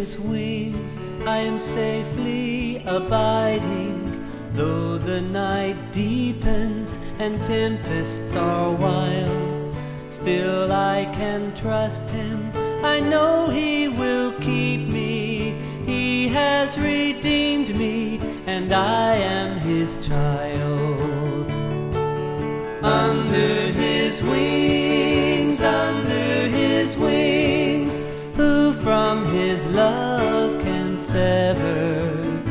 his wings I am safely abiding. Though the night deepens and tempests are wild, still I can trust him. I know he will keep me. He has redeemed me, and I am his child. Under his wings, who from his love can sever?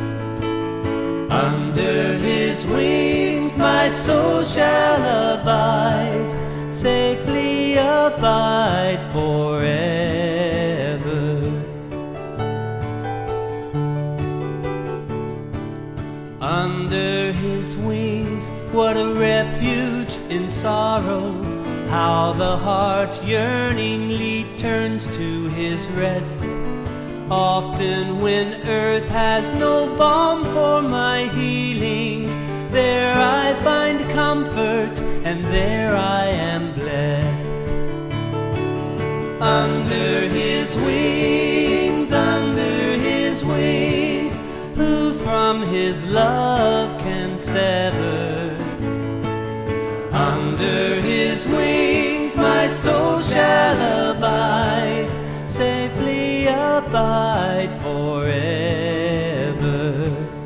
Under his wings my soul shall abide, safely abide forever. Under his wings, what a refuge in sorrow, how the heart yearningly turns to his rest. Often when earth has no balm for my healing, there I find comfort, and there I am blessed. Under his wings, who from his love can sever? Under his wings my soul shall abide, safely abide forever.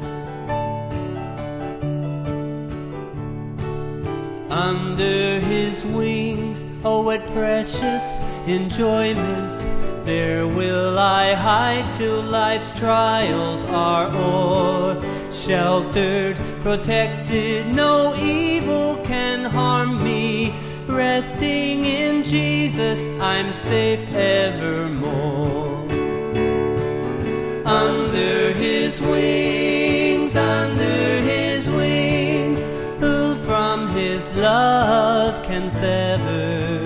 Under his wings, oh what precious enjoyment, there will I hide till life's trials are o'er. Sheltered, protected, no evil can harm me. Resting in Jesus, I'm safe evermore. Under his wings, who from his love can sever?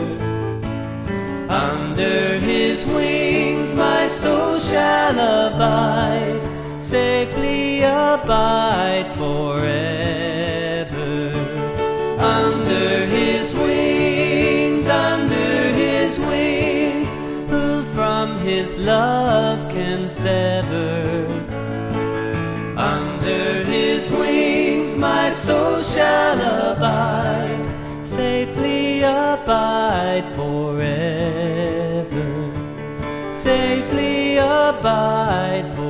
Under his wings my soul shall abide, safely abide forever. Under his wings, who from his love can sever? Under his wings my soul shall abide, safely abide forever. Safely abide forever.